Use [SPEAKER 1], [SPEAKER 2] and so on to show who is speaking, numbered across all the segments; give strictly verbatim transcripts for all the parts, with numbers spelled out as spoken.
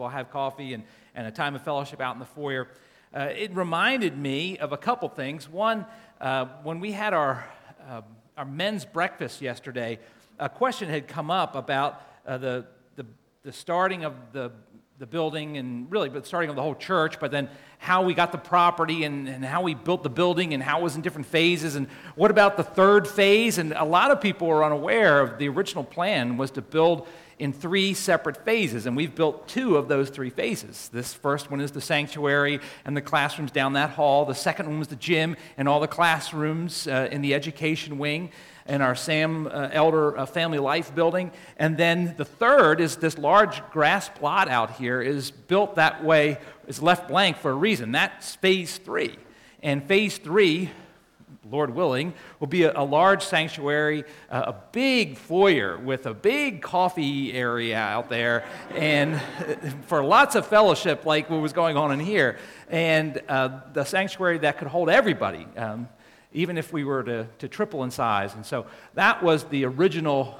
[SPEAKER 1] We'll have coffee and, and a time of fellowship out in the foyer. Uh, it reminded me of a couple things. One, uh, when we had our uh, our men's breakfast yesterday, a question had come up about uh, the, the the starting of the the building and really the starting of the whole church, but then how we got the property and, and how we built the building and how it was in different phases, and what about the third phase? And a lot of people were unaware of the original plan was to build in three separate phases, and we've built two of those three phases. This first one is the sanctuary and the classrooms down that hall. The second one was the gym and all the classrooms uh, in the education wing and our Sam uh, Elder uh, Family Life building. And then the third is this large grass plot out here is built that way, is left blank for a reason. That's phase three. And phase three, Lord willing, will be a, a large sanctuary, uh, a big foyer with a big coffee area out there, and for lots of fellowship like what was going on in here, and uh, the sanctuary that could hold everybody, um, even if we were to, to triple in size. And so that was the original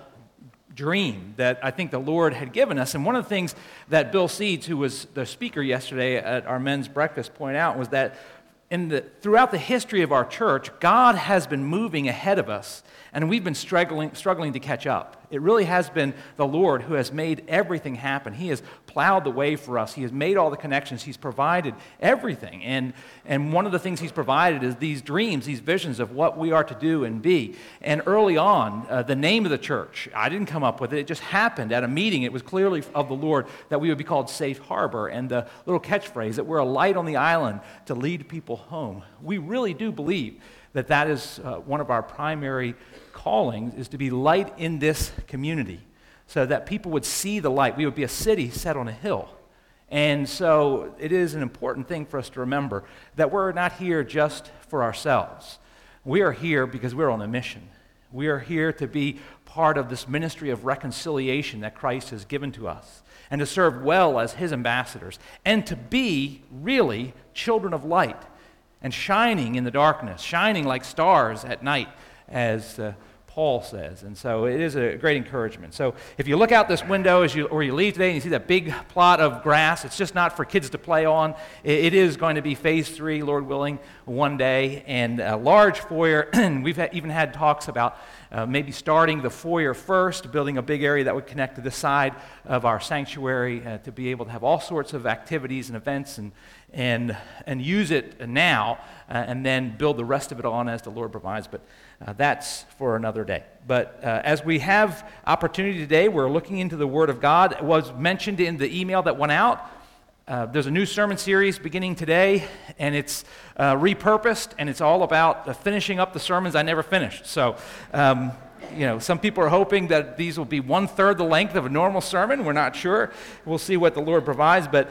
[SPEAKER 1] dream that I think the Lord had given us. And one of the things that Bill Seeds, who was the speaker yesterday at our men's breakfast, pointed out was that In the, throughout the history of our church, God has been moving ahead of us, and we've been struggling, struggling to catch up. It really has been the Lord who has made everything happen. He has plowed the way for us. He has made all the connections. He's provided everything. And, and one of the things He's provided is these dreams, these visions of what we are to do and be. And early on, uh, the name of the church, I didn't come up with it. It just happened at a meeting. It was clearly of the Lord that we would be called Safe Harbor. And the little catchphrase that we're a light on the island to lead people home. We really do believe that that is uh, one of our primary callings, is to be light in this community so that people would see the light. We would be a city set on a hill. And so it is an important thing for us to remember that we're not here just for ourselves. We are here because we're on a mission. We are here to be part of this ministry of reconciliation that Christ has given to us, and to serve well as His ambassadors, and to be really children of light, and shining in the darkness, shining like stars at night, as uh, Paul says. And so it is a great encouragement. So if you look out this window as you or you leave today and you see that big plot of grass, it's just not for kids to play on. It, it is going to be phase three, Lord willing, one day, and a large foyer. And we've had, even had talks about uh, maybe starting the foyer first, building a big area that would connect to the side of our sanctuary uh, to be able to have all sorts of activities and events and and and use it now, uh, and then build the rest of it on as the Lord provides. But uh, that's for another day. But uh, as we have opportunity today, we're looking into the Word of God. It was mentioned in the email that went out. Uh, there's a new sermon series beginning today, and it's uh, repurposed, and it's all about uh, finishing up the sermons I never finished. So, um, you know, some people are hoping that these will be one-third the length of a normal sermon. We're not sure. We'll see what the Lord provides, but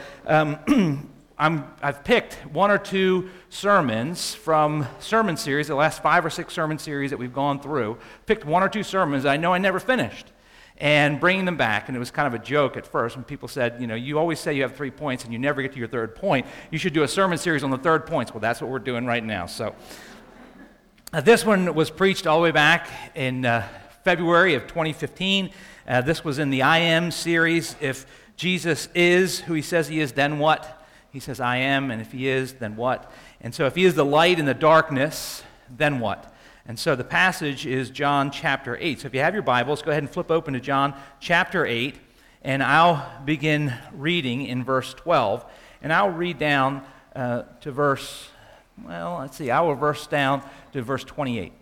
[SPEAKER 1] um, I'm, I've picked one or two sermons from sermon series, the last five or six sermon series that we've gone through, picked one or two sermons I know I never finished, and bringing them back. And it was kind of a joke at first when people said, you know, you always say you have three points and you never get to your third point. You should do a sermon series on the third points. Well, that's what we're doing right now. So uh, this one was preached all the way back in uh, February of twenty fifteen. Uh, this was in the I Am series. If Jesus is who He says He is, then what? He says, I am, and if He is, then what? And so if He is the light in the darkness, then what? And so the passage is John chapter eight. So if you have your Bibles, go ahead and flip open to John chapter eight, and I'll begin reading in verse twelve. And I'll read down uh, to verse, well, let's see, I will verse down to verse twenty-eight.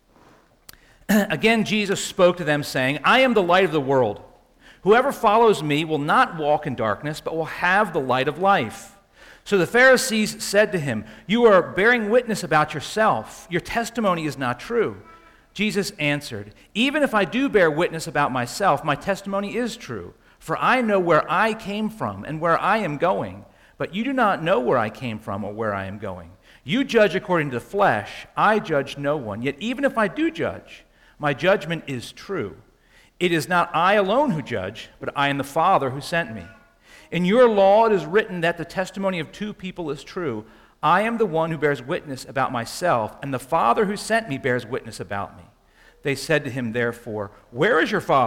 [SPEAKER 1] Again, Jesus spoke to them, saying, I am the light of the world. Whoever follows me will not walk in darkness, but will have the light of life. So the Pharisees said to Him, You are bearing witness about yourself. Your testimony is not true. Jesus answered, Even if I do bear witness about myself, my testimony is true. For I know where I came from and where I am going. But you do not know where I came from or where I am going. You judge according to the flesh. I judge no one. Yet even if I do judge, my judgment is true. It is not I alone who judge, but I and the Father who sent me. In your law it is written that the testimony of two people is true. I am the one who bears witness about myself, and the Father who sent me bears witness about me. They said to Him, therefore, Where is your Father?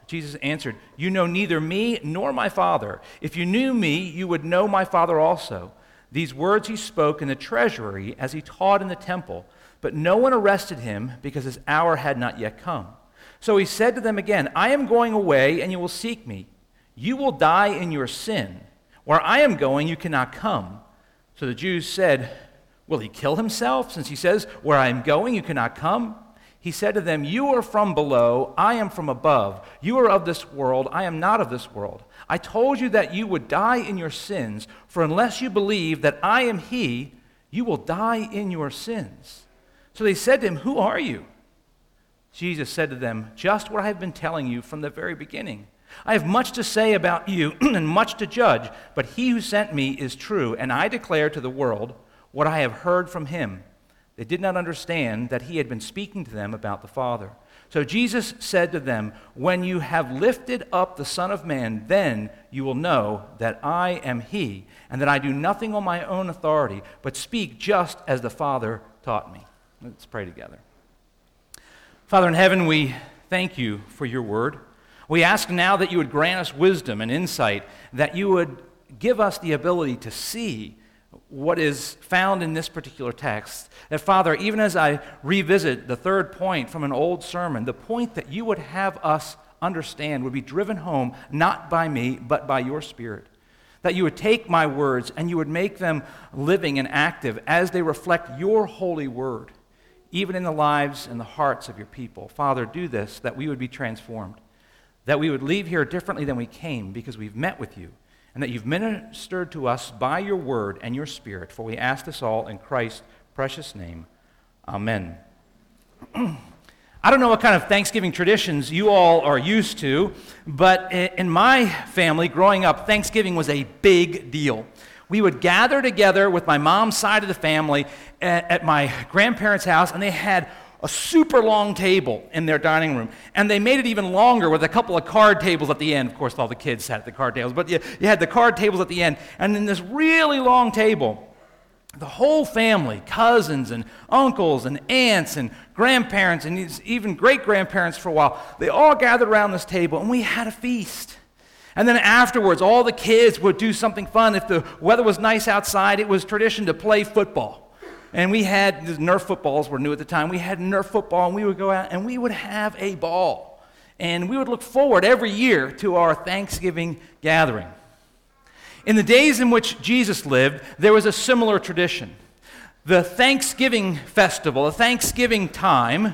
[SPEAKER 1] Jesus answered, "You know neither me nor my Father. If you knew me, you would know my Father also." These words he spoke in the treasury as he taught in the temple, but no one arrested him because his hour had not yet come. So he said to them again, "I am going away, and you will seek me. You will die in your sin. Where I am going, you cannot come." So the Jews said, "Will he kill himself, since he says, 'Where I am going, you cannot come'?" He said to them, "You are from below, I am from above. You are of this world, I am not of this world. I told you that you would die in your sins, for unless you believe that I am he, you will die in your sins." So they said to him, "Who are you?" Jesus said to them, "Just what I have been telling you from the very beginning. I have much to say about you and much to judge, but he who sent me is true, and I declare to the world what I have heard from him." They did not understand that he had been speaking to them about the Father. So Jesus said to them, "When you have lifted up the Son of Man, then you will know that I am he, and that I do nothing on my own authority, but speak just as the Father taught me." Let's pray together. Father in heaven, we thank you for your word. We ask now that you would grant us wisdom and insight, that you would give us the ability to see what is found in this particular text. That, Father, even as I revisit the third point from an old sermon, the point that you would have us understand would be driven home not by me, but by your Spirit. That you would take my words and you would make them living and active as they reflect your holy word, even in the lives and the hearts of your people. Father, do this, that we would be transformed, that we would leave here differently than we came because we've met with you, and that you've ministered to us by your word and your Spirit. For we ask this all in Christ's precious name. Amen. I don't know what kind of Thanksgiving traditions you all are used to, but in my family, growing up, Thanksgiving was a big deal. We would gather together with my mom's side of the family at my grandparents' house, and they had a super long table in their dining room, and they made it even longer with a couple of card tables at the end. Of course, all the kids sat at the card tables, but you, you had the card tables at the end, and then this really long table, the whole family, cousins and uncles and aunts and grandparents and even great-grandparents for a while, they all gathered around this table, and we had a feast. And then afterwards, all the kids would do something fun. If the weather was nice outside, it was tradition to play football. And we had, Nerf footballs were new at the time, we had Nerf football, and we would go out and we would have a ball. And we would look forward every year to our Thanksgiving gathering. In the days in which Jesus lived, there was a similar tradition. The Thanksgiving festival, the Thanksgiving time,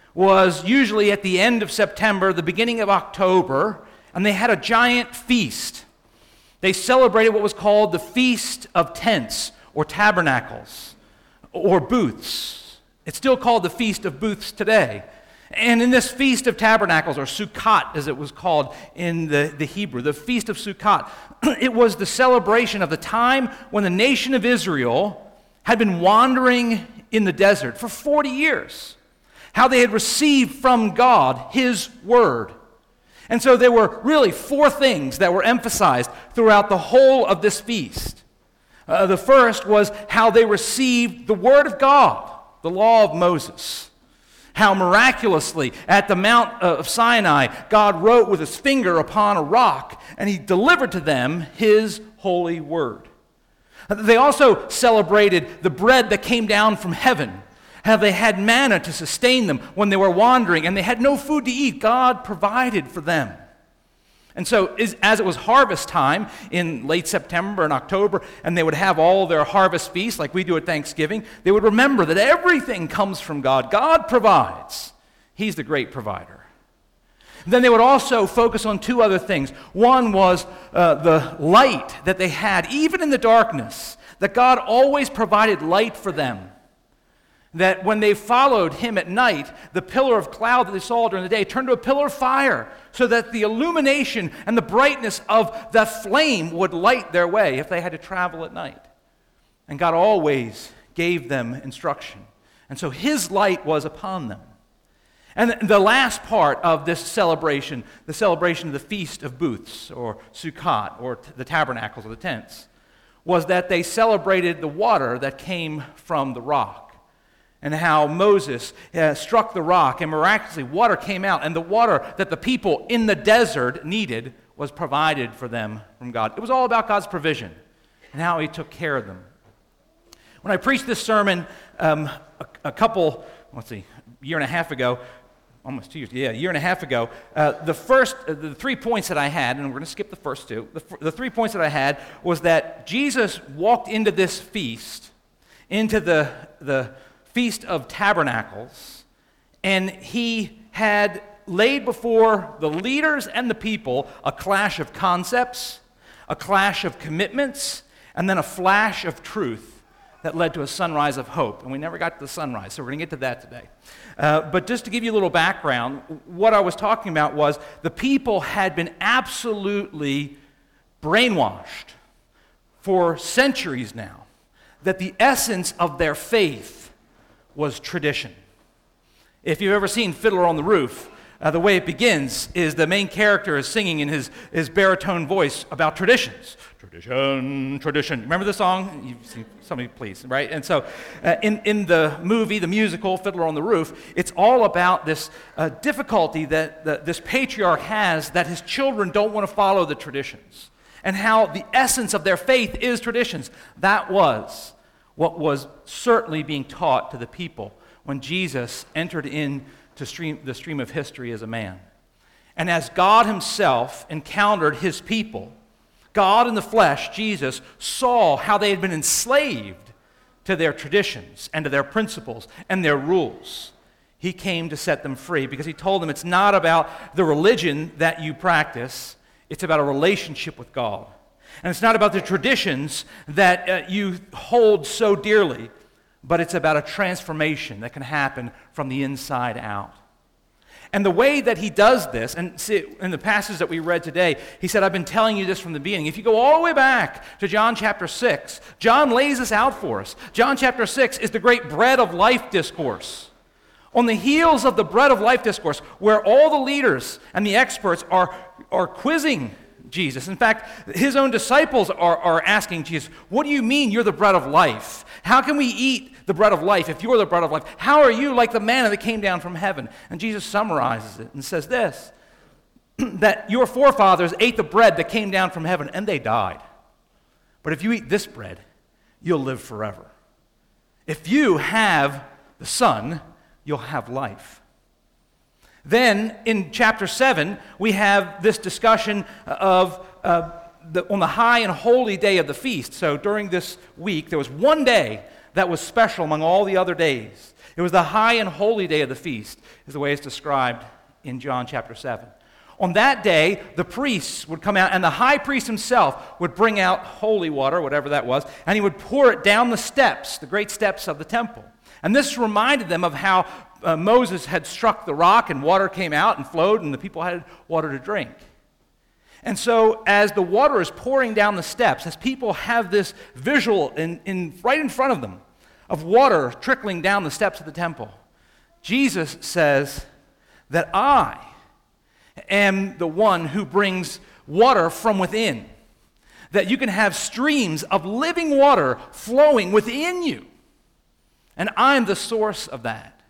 [SPEAKER 1] was usually at the end of September, the beginning of October, and they had a giant feast. They celebrated what was called the Feast of Tents, or Tabernacles, or Booths. It's still called the Feast of Booths today. And in this Feast of Tabernacles, or Sukkot as it was called in the, the Hebrew, the Feast of Sukkot, it was the celebration of the time when the nation of Israel had been wandering in the desert for forty years. How they had received from God His Word. And so there were really four things that were emphasized throughout the whole of this feast. Uh, the first was how they received the Word of God, the law of Moses. How miraculously at the Mount of Sinai, God wrote with His finger upon a rock, and He delivered to them His holy Word. They also celebrated the bread that came down from heaven. How they had manna to sustain them when they were wandering, and they had no food to eat. God provided for them. And so as it was harvest time in late September and October, and they would have all their harvest feasts like we do at Thanksgiving, they would remember that everything comes from God. God provides. He's the great provider. Then they would also focus on two other things. One was uh, the light that they had, even in the darkness, that God always provided light for them. That when they followed Him at night, the pillar of cloud that they saw during the day turned to a pillar of fire, so that the illumination and the brightness of the flame would light their way if they had to travel at night. And God always gave them instruction. And so His light was upon them. And the last part of this celebration, the celebration of the Feast of Booths, or Sukkot, or the Tabernacles, or the tents, was that they celebrated the water that came from the rock. and how Moses uh, struck the rock and miraculously water came out, and the water that the people in the desert needed was provided for them from God. It was all about God's provision and how he took care of them. When I preached this sermon um, a, a couple, let's see, a year and a half ago, almost two years, yeah, a year and a half ago, uh, the first, uh, the three points that I had, and we're going to skip the first two, the, the three points that I had was that Jesus walked into this feast, into the, the Feast of Tabernacles, and he had laid before the leaders and the people a clash of concepts, a clash of commitments, and then a flash of truth that led to a sunrise of hope. And we never got to the sunrise, so we're going to get to that today. Uh, but just to give you a little background, what I was talking about was the people had been absolutely brainwashed for centuries now that the essence of their faith was tradition. If you've ever seen Fiddler on the Roof, Uh, the way it begins is the main character is singing in his, his baritone voice about traditions. Tradition, tradition. Remember the song? You've seen, somebody please, right? And so uh, in, in the movie, the musical, Fiddler on the Roof, it's all about this uh, difficulty that the, this patriarch has that his children don't want to follow the traditions, and how the essence of their faith is traditions. That was what was certainly being taught to the people when Jesus entered in to stream, the stream of history as a man. And as God himself encountered his people, God in the flesh, Jesus, saw how they had been enslaved to their traditions and to their principles and their rules. He came to set them free because he told them it's not about the religion that you practice, it's about a relationship with God. And it's not about the traditions that uh, you hold so dearly, but it's about a transformation that can happen from the inside out. And the way that he does this, and see, in the passage that we read today, he said, I've been telling you this from the beginning. If you go all the way back to John chapter six, John lays this out for us. John chapter six is the great bread of life discourse. On the heels of the bread of life discourse, where all the leaders and the experts are, are quizzing Jesus. In fact, his own disciples are, are asking Jesus, what do you mean you're the bread of life? How can we eat the bread of life if you're the bread of life? How are you like the manna that came down from heaven? And Jesus summarizes it and says this, that your forefathers ate the bread that came down from heaven and they died. But if you eat this bread, you'll live forever. If you have the Son, you'll have life. Then, in chapter seven, we have this discussion of uh, the, on the high and holy day of the feast. So during this week, there was one day that was special among all the other days. It was the high and holy day of the feast, is the way it's described in John chapter seven. On that day, the priests would come out, and the high priest himself would bring out holy water, whatever that was, and he would pour it down the steps, the great steps of the temple. And this reminded them of how uh, Moses had struck the rock and water came out and flowed and the people had water to drink. And so as the water is pouring down the steps, as people have this visual in, in, right in front of them of water trickling down the steps of the temple, Jesus says that I am the one who brings water from within, that you can have streams of living water flowing within you. And I'm the source of that.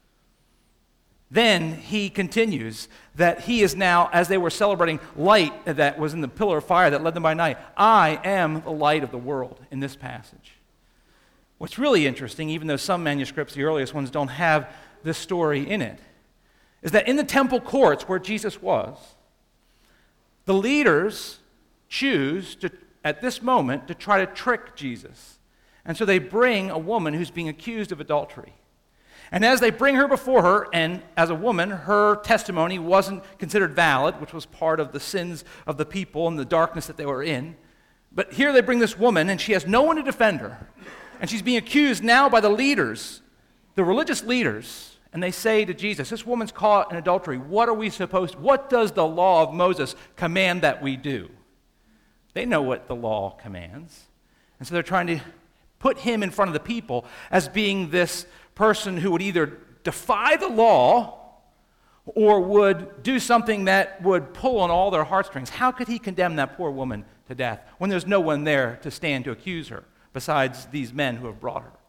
[SPEAKER 1] Then he continues that he is now, as they were celebrating light that was in the pillar of fire that led them by night, I am the light of the world in this passage. What's really interesting, even though some manuscripts, the earliest ones, don't have this story in it, is that in the temple courts where Jesus was, the leaders choose to, at this moment, to try to trick Jesus. And so they bring a woman who's being accused of adultery. And as they bring her before her, and as a woman, her testimony wasn't considered valid, which was part of the sins of the people and the darkness that they were in. But here they bring this woman, and she has no one to defend her. And she's being accused now by the leaders, the religious leaders. And they say to Jesus, this woman's caught in adultery. What are we supposed to, what does the law of Moses command that we do? They know what the law commands. And so they're trying to put him in front of the people as being this person who would either defy the law or would do something that would pull on all their heartstrings. How could he condemn that poor woman to death when there's no one there to stand to accuse her besides these men who have brought her?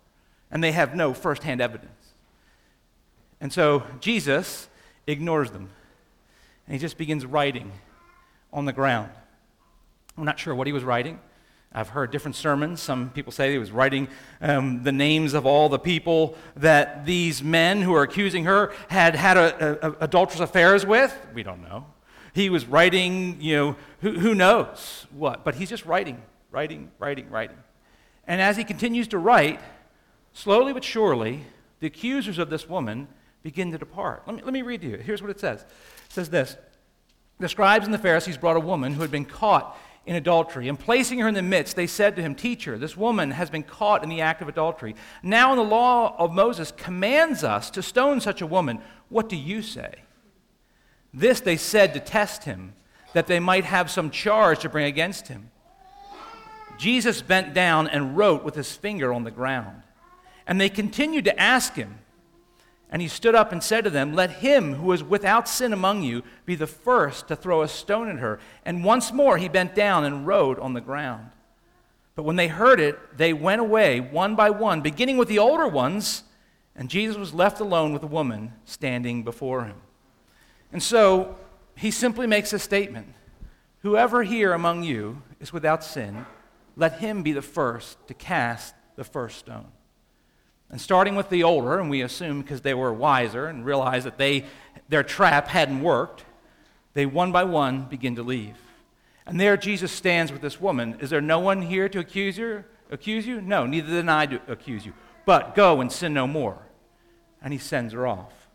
[SPEAKER 1] and they have no firsthand evidence. And so Jesus ignores them, and he just begins writing on the ground. I'm not sure what he was writing. I've heard different sermons. Some people say he was writing um, the names of all the people that these men who are accusing her had had a, a, a adulterous affairs with. We don't know. He was writing, you know, who, who knows what. But he's just writing, writing, writing, writing. And as he continues to write, slowly but surely, the accusers of this woman begin to depart. Let me, let me read to you. Here's what it says. It says this. The scribes and the Pharisees brought a woman who had been caught in adultery, and placing her in the midst, they said to him, Teacher, this woman has been caught in the act of adultery. Now in the law of Moses commands us to stone such a woman. What do you say? This they said to test him, that they might have some charge to bring against him. Jesus bent down and wrote with his finger on the ground. And they continued to ask him. And he stood up and said to them, Let him who is without sin among you be the first to throw a stone at her. And once more he bent down and wrote on the ground. But when they heard it, they went away one by one, beginning with the older ones, and Jesus was left alone with the woman standing before him. And so he simply makes a statement. Whoever here among you is without sin, let him be the first to cast the first stone. And starting with the older, and we assume because they were wiser and realized that they their trap hadn't worked, they one by one begin to leave. And there Jesus stands with this woman. Is there no one here to accuse you? Accuse you? No, neither did I do accuse you. But go and sin no more. And he sends her off.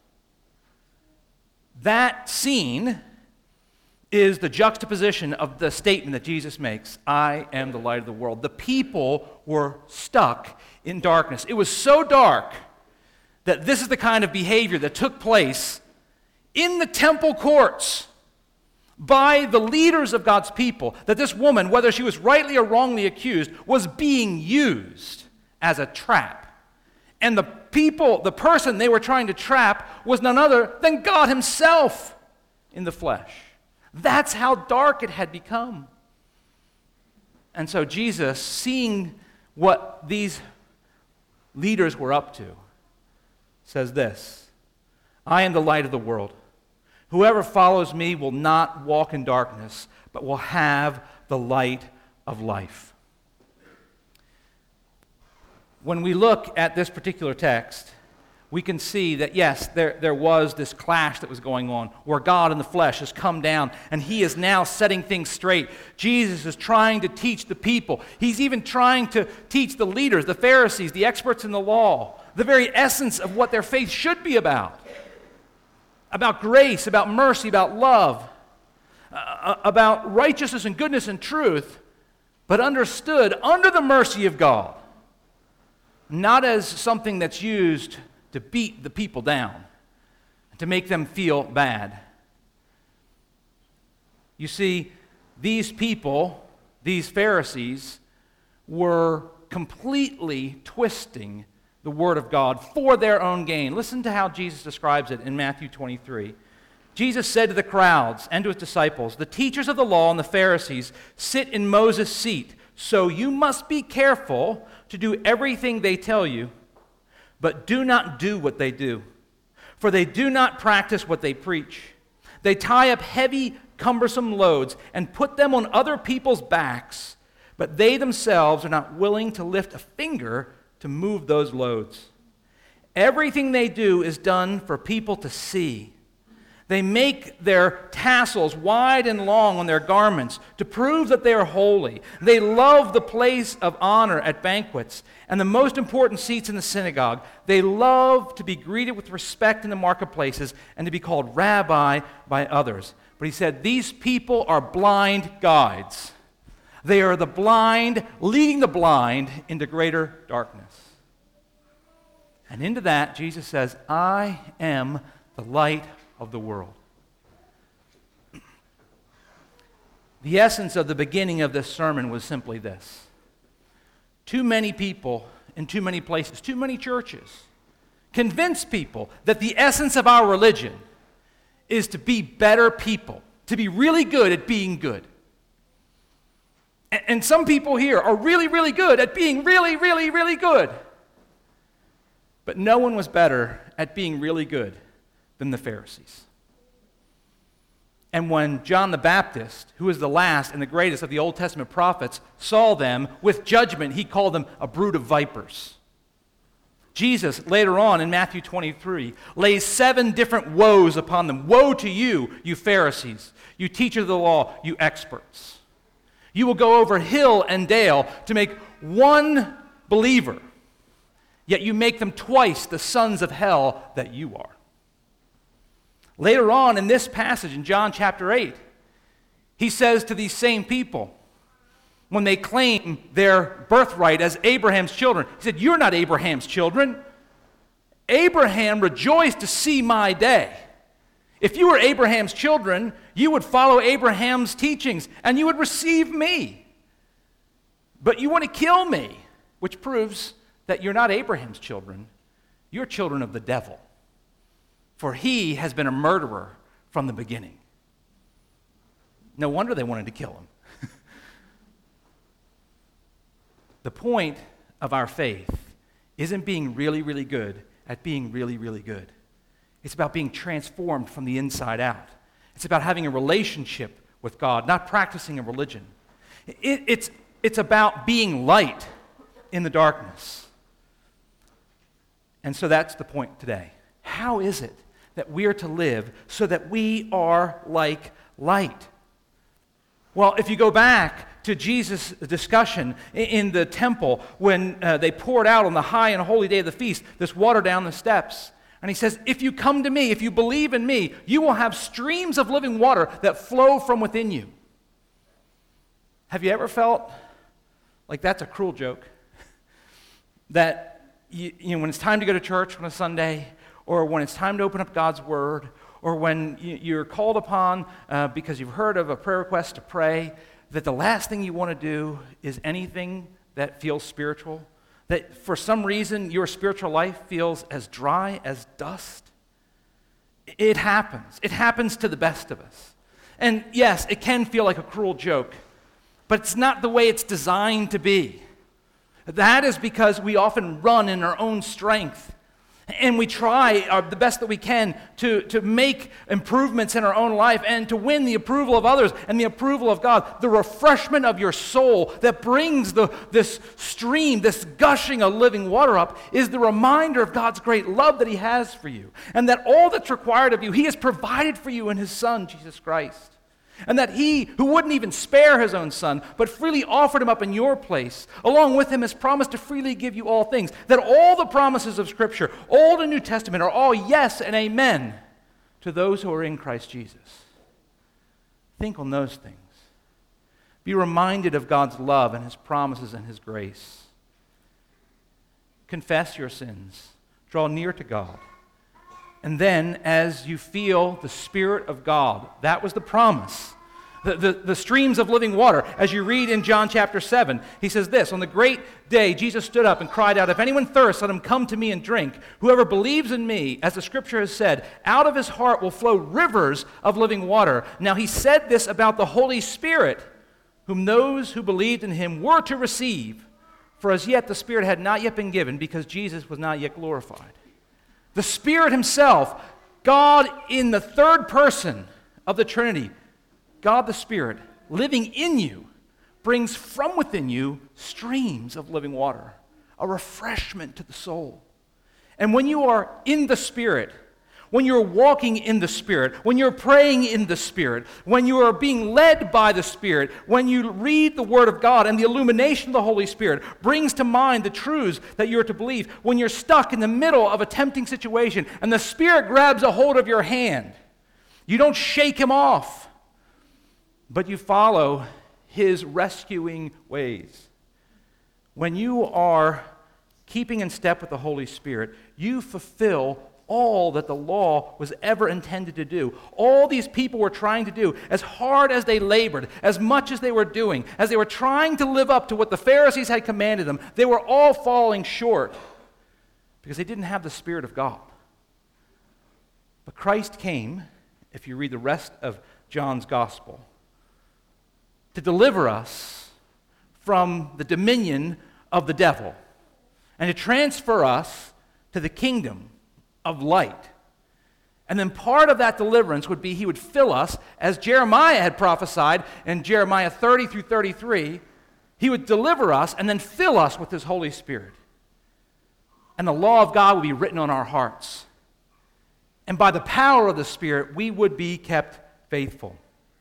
[SPEAKER 1] That scene is the juxtaposition of the statement that Jesus makes, I am the light of the world. The people were stuck in darkness. It was so dark that this is the kind of behavior that took place in the temple courts by the leaders of God's people, that this woman, whether she was rightly or wrongly accused, was being used as a trap. And the people, the person they were trying to trap was none other than God himself in the flesh. That's how dark it had become. And so Jesus, seeing what these leaders were up to, says this, I am the light of the world. Whoever follows me will not walk in darkness, but will have the light of life. When we look at this particular text, we can see that, yes, there, there was this clash that was going on where God in the flesh has come down and he is now setting things straight. Jesus is trying to teach the people. He's even trying to teach the leaders, the Pharisees, the experts in the law, the very essence of what their faith should be about. About grace, about mercy, about love, uh, about righteousness and goodness and truth, but understood under the mercy of God, not as something that's used to beat the people down, to make them feel bad. You see, these people, these Pharisees, were completely twisting the Word of God for their own gain. Listen to how Jesus describes it in Matthew twenty-three. Jesus said to the crowds and to his disciples, the teachers of the law and the Pharisees sit in Moses' seat, so you must be careful to do everything they tell you, but do not do what they do, for they do not practice what they preach. They tie up heavy, cumbersome loads and put them on other people's backs, but they themselves are not willing to lift a finger to move those loads. Everything they do is done for people to see. They make their tassels wide and long on their garments to prove that they are holy. They love the place of honor at banquets and the most important seats in the synagogue. They love to be greeted with respect in the marketplaces and to be called rabbi by others. But he said, these people are blind guides. They are the blind, leading the blind into greater darkness. And into that, Jesus says, I am the light of the world. The essence of the beginning of this sermon was simply this. Too many people in too many places, too many churches, convince people that the essence of our religion is to be better people, to be really good at being good. And some people here are really, really good at being really, really, really good. But no one was better at being really good than the Pharisees. And when John the Baptist, who was the last and the greatest of the Old Testament prophets, saw them with judgment, he called them a brood of vipers. Jesus, later on in Matthew twenty-three, lays seven different woes upon them. Woe to you, you Pharisees, you teachers of the law, you experts. You will go over hill and dale to make one believer, yet you make them twice the sons of hell that you are. Later on in this passage in John chapter eight, he says to these same people, when they claim their birthright as Abraham's children, he said, you're not Abraham's children. Abraham rejoiced to see my day. If you were Abraham's children, you would follow Abraham's teachings and you would receive me. But you want to kill me, which proves that you're not Abraham's children. You're children of the devil. For he has been a murderer from the beginning. No wonder they wanted to kill him. The point of our faith isn't being really, really good at being really, really good. It's about being transformed from the inside out. It's about having a relationship with God, not practicing a religion. It, it's, it's about being light in the darkness. And so that's the point today. How is it that we are to live so that we are like light? Well, if you go back to Jesus' discussion in the temple when uh, they poured out on the high and holy day of the feast this water down the steps, and he says, if you come to me, if you believe in me, you will have streams of living water that flow from within you. Have you ever felt like that's a cruel joke? That you, you know, when it's time to go to church on a Sunday, or when it's time to open up God's Word, or when you're called upon uh, because you've heard of a prayer request to pray, that the last thing you want to do is anything that feels spiritual? That for some reason your spiritual life feels as dry as dust? It happens. It happens to the best of us. And yes, it can feel like a cruel joke, but it's not the way it's designed to be. That is because we often run in our own strength. And we try our, the best that we can to, to make improvements in our own life and to win the approval of others and the approval of God. The refreshment of your soul that brings the, this stream, this gushing of living water up is the reminder of God's great love that He has for you. And that all that's required of you, He has provided for you in His Son, Jesus Christ. And that He, who wouldn't even spare His own Son, but freely offered Him up in your place, along with Him has promised to freely give you all things. That all the promises of Scripture, Old and New Testament, are all yes and amen to those who are in Christ Jesus. Think on those things. Be reminded of God's love and His promises and His grace. Confess your sins. Draw near to God. And then, as you feel the Spirit of God, that was the promise. The, the, the streams of living water, as you read in John chapter seven, he says this, on the great day, Jesus stood up and cried out, if anyone thirsts, let him come to me and drink. Whoever believes in me, as the Scripture has said, out of his heart will flow rivers of living water. Now, he said this about the Holy Spirit, whom those who believed in him were to receive. For as yet the Spirit had not yet been given, because Jesus was not yet glorified. The Spirit Himself, God in the third person of the Trinity, God the Spirit, living in you, brings from within you streams of living water, a refreshment to the soul. And when you are in the Spirit, when you're walking in the Spirit, when you're praying in the Spirit, when you are being led by the Spirit, when you read the Word of God and the illumination of the Holy Spirit brings to mind the truths that you're to believe, when you're stuck in the middle of a tempting situation and the Spirit grabs a hold of your hand, you don't shake Him off, but you follow His rescuing ways. When you are keeping in step with the Holy Spirit, you fulfill all that the law was ever intended to do. All these people were trying to do, as hard as they labored, as much as they were doing, as they were trying to live up to what the Pharisees had commanded them, they were all falling short because they didn't have the Spirit of God. But Christ came, if you read the rest of John's Gospel, to deliver us from the dominion of the devil and to transfer us to the kingdom of light. And then part of that deliverance would be he would fill us, as Jeremiah had prophesied in Jeremiah thirty through thirty-three, he would deliver us and then fill us with his Holy Spirit. And the law of God would be written on our hearts. And by the power of the Spirit, we would be kept faithful.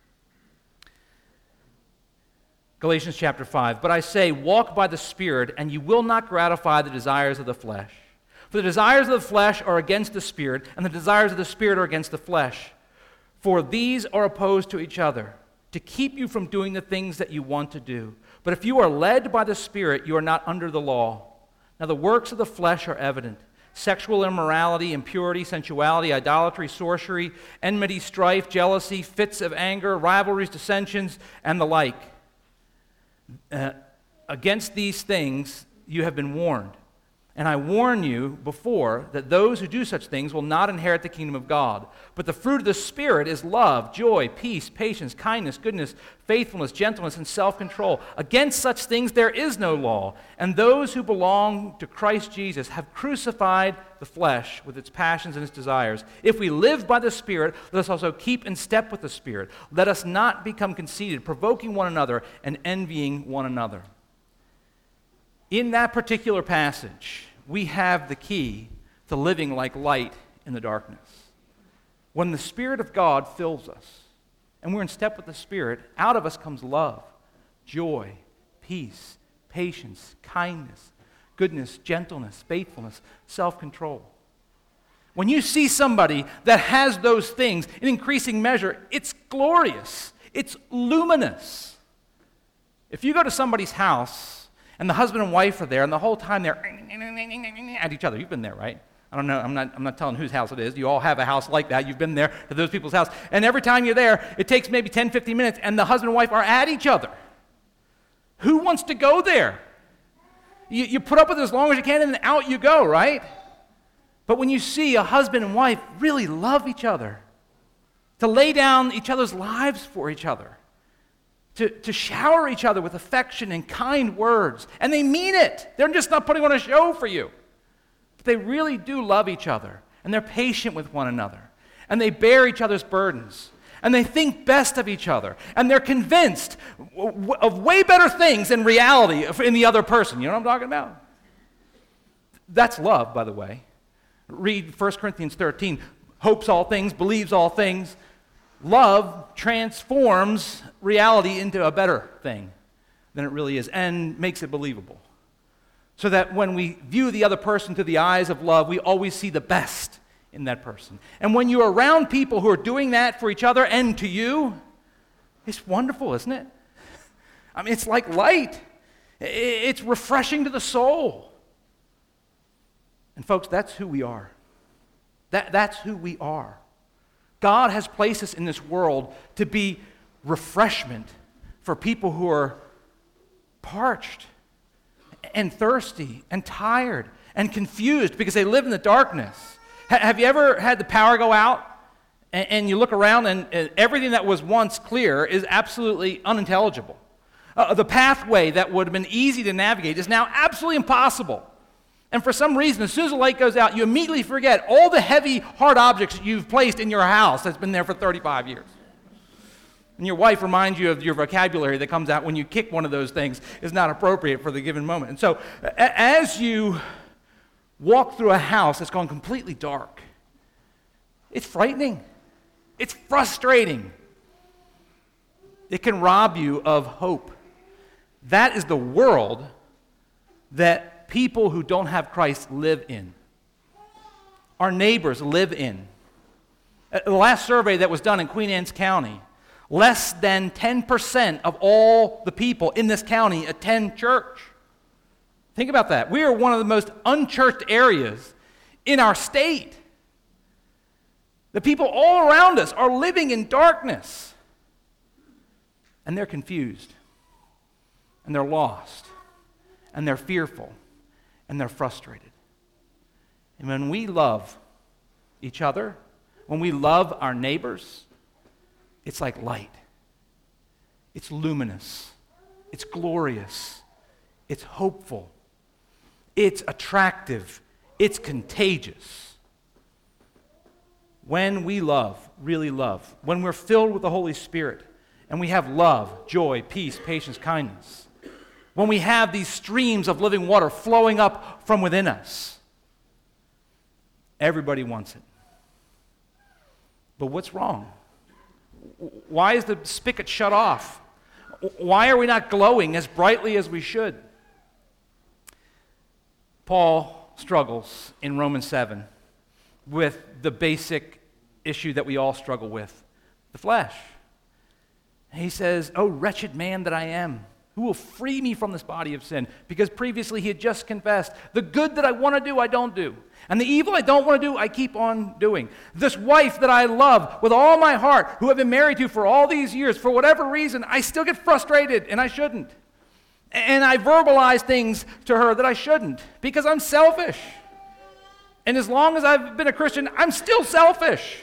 [SPEAKER 1] Galatians chapter five, but I say, walk by the Spirit, and you will not gratify the desires of the flesh. For the desires of the flesh are against the Spirit, and the desires of the Spirit are against the flesh. For these are opposed to each other, to keep you from doing the things that you want to do. But if you are led by the Spirit, you are not under the law. Now the works of the flesh are evident: sexual immorality, impurity, sensuality, idolatry, sorcery, enmity, strife, jealousy, fits of anger, rivalries, dissensions, and the like. Uh, against these things you have been warned. And I warn you before that those who do such things will not inherit the kingdom of God. But the fruit of the Spirit is love, joy, peace, patience, kindness, goodness, faithfulness, gentleness, and self-control. Against such things there is no law. And those who belong to Christ Jesus have crucified the flesh with its passions and its desires. If we live by the Spirit, let us also keep in step with the Spirit. Let us not become conceited, provoking one another and envying one another. In that particular passage, we have the key to living like light in the darkness. When the Spirit of God fills us, and we're in step with the Spirit, out of us comes love, joy, peace, patience, kindness, goodness, gentleness, faithfulness, self-control. When you see somebody that has those things in increasing measure, it's glorious. It's luminous. If you go to somebody's house, and the husband and wife are there, and the whole time they're at each other. You've been there, right? I don't know. I'm not, I'm not telling whose house it is. You all have a house like that. You've been there to those people's house. And every time you're there, it takes maybe ten, fifteen minutes, and the husband and wife are at each other. Who wants to go there? You, you put up with it as long as you can, and then out you go, right? But when you see a husband and wife really love each other, to lay down each other's lives for each other, To, to shower each other with affection and kind words. And they mean it. They're just not putting on a show for you. But they really do love each other. And they're patient with one another. And they bear each other's burdens. And they think best of each other. And they're convinced of way better things in reality in the other person. You know what I'm talking about? That's love, by the way. Read First Corinthians thirteen. Hopes all things, believes all things. Love transforms reality into a better thing than it really is and makes it believable. So that when we view the other person through the eyes of love, we always see the best in that person. And when you're around people who are doing that for each other and to you, it's wonderful, isn't it? I mean, it's like light. It's refreshing to the soul. And folks, that's who we are. That, that's who we are. God has placed us in this world to be refreshment for people who are parched and thirsty and tired and confused because they live in the darkness. Have you ever had the power go out and, and you look around and, and everything that was once clear is absolutely unintelligible? Uh, the pathway that would have been easy to navigate is now absolutely impossible. And for some reason, as soon as the light goes out, you immediately forget all the heavy, hard objects you've placed in your house that's been there for thirty-five years. And your wife reminds you of your vocabulary that comes out when you kick one of those things is not appropriate for the given moment. And so a- as you walk through a house that's gone completely dark, it's frightening. It's frustrating. It can rob you of hope. That is the world that people who don't have Christ live in. Our neighbors live in. The last survey that was done in Queen Anne's County, less than ten percent of all the people in this county attend church. Think about that. We are one of the most unchurched areas in our state. The people all around us are living in darkness. And they're confused. And they're lost. And they're fearful. And they're frustrated. And when we love each other, when we love our neighbors, it's like light. It's luminous. It's glorious. It's hopeful. It's attractive. It's contagious. When we love, really love, when we're filled with the Holy Spirit, and we have love, joy, peace, patience, kindness, when we have these streams of living water flowing up from within us, everybody wants it. But what's wrong? Why is the spigot shut off? Why are we not glowing as brightly as we should? Paul struggles in Romans seven with the basic issue that we all struggle with, the flesh. He says, "Oh, wretched man that I am, who will free me from this body of sin?" Because previously he had just confessed, the good that I want to do, I don't do. And the evil I don't want to do, I keep on doing. This wife that I love with all my heart, who I've been married to for all these years, for whatever reason, I still get frustrated, and I shouldn't. And I verbalize things to her that I shouldn't, because I'm selfish. And as long as I've been a Christian, I'm still selfish.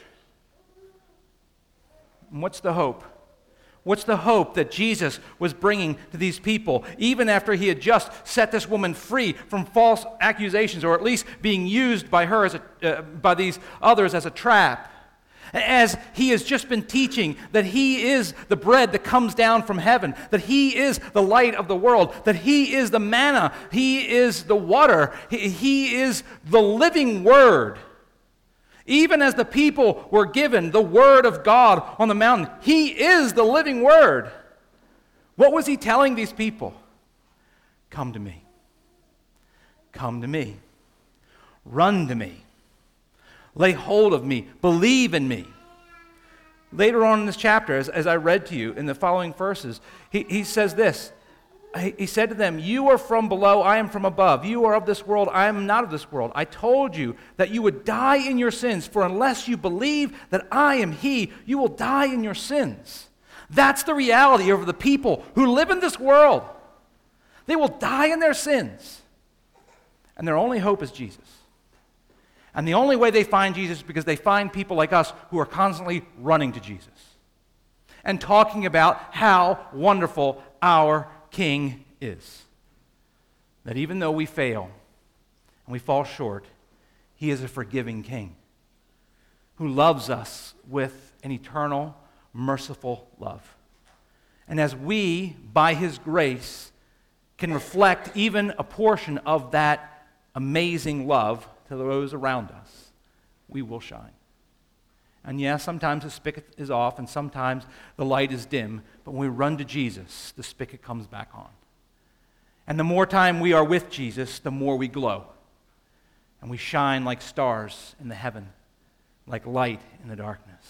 [SPEAKER 1] And what's the hope? What's the hope that Jesus was bringing to these people, even after he had just set this woman free from false accusations, or at least being used by her as a, uh, by these others as a trap? As he has just been teaching that he is the bread that comes down from heaven, that he is the light of the world, that he is the manna, he is the water, he, he is the living word. Even as the people were given the word of God on the mountain, he is the living word. What was he telling these people? Come to me. Come to me. Run to me. Lay hold of me. Believe in me. Later on in this chapter, as, as I read to you in the following verses, he, he says this. He said to them, "You are from below, I am from above. You are of this world, I am not of this world. I told you that you would die in your sins, for unless you believe that I am he, you will die in your sins." That's the reality of the people who live in this world. They will die in their sins. And their only hope is Jesus. And the only way they find Jesus is because they find people like us who are constantly running to Jesus and talking about how wonderful our King is. That even though we fail and we fall short, he is a forgiving King who loves us with an eternal, merciful love. And as we, by his grace, can reflect even a portion of that amazing love to those around us, we will shine. And yes, sometimes the spigot is off and sometimes the light is dim, but when we run to Jesus, the spigot comes back on. And the more time we are with Jesus, the more we glow. And we shine like stars in the heaven, like light in the darkness.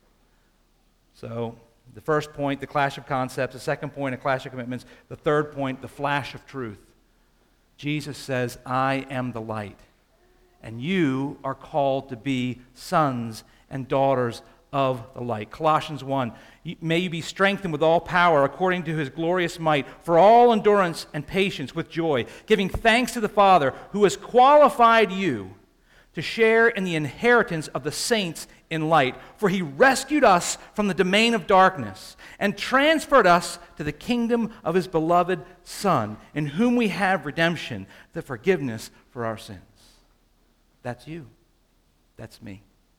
[SPEAKER 1] So, the first point, the clash of concepts. The second point, a clash of commitments. The third point, the flash of truth. Jesus says, "I am the light, and you are called to be sons and daughters of the light." Colossians one, "May you be strengthened with all power according to his glorious might, for all endurance and patience with joy, giving thanks to the Father who has qualified you to share in the inheritance of the saints in light. For he rescued us from the domain of darkness and transferred us to the kingdom of his beloved Son, in whom we have redemption, the forgiveness for our sins." That's you. That's me.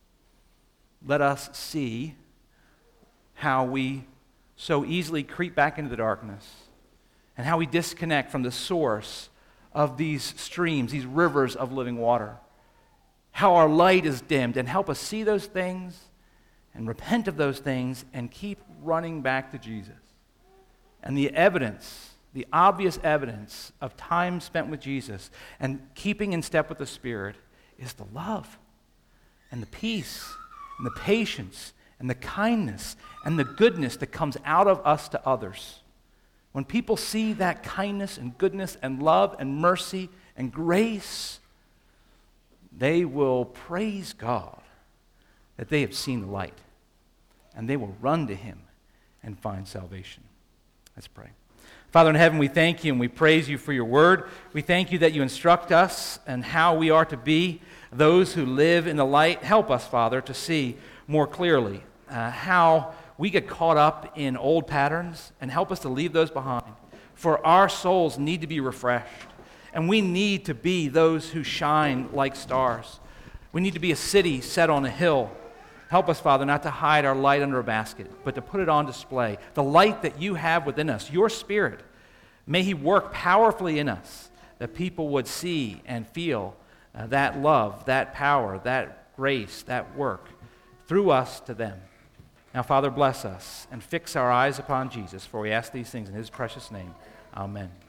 [SPEAKER 1] Let us see how we so easily creep back into the darkness and how we disconnect from the source of these streams, these rivers of living water. How our light is dimmed, and help us see those things and repent of those things and keep running back to Jesus. And the evidence, the obvious evidence of time spent with Jesus and keeping in step with the Spirit is the love and the peace and the patience and the kindness and the goodness that comes out of us to others. When people see that kindness and goodness and love and mercy and grace, they will praise God that they have seen the light, and they will run to him and find salvation. Let's pray. Father in heaven, we thank you and we praise you for your word. We thank you that you instruct us and how we are to be those who live in the light. Help us, Father, to see more clearly uh, how we get caught up in old patterns, and help us to leave those behind. For our souls need to be refreshed. And we need to be those who shine like stars. We need to be a city set on a hill. Help us, Father, not to hide our light under a basket, but to put it on display. The light that you have within us, your Spirit, may He work powerfully in us, that people would see and feel uh, that love, that power, that grace, that work through us to them. Now, Father, bless us and fix our eyes upon Jesus, for we ask these things in His precious name. Amen.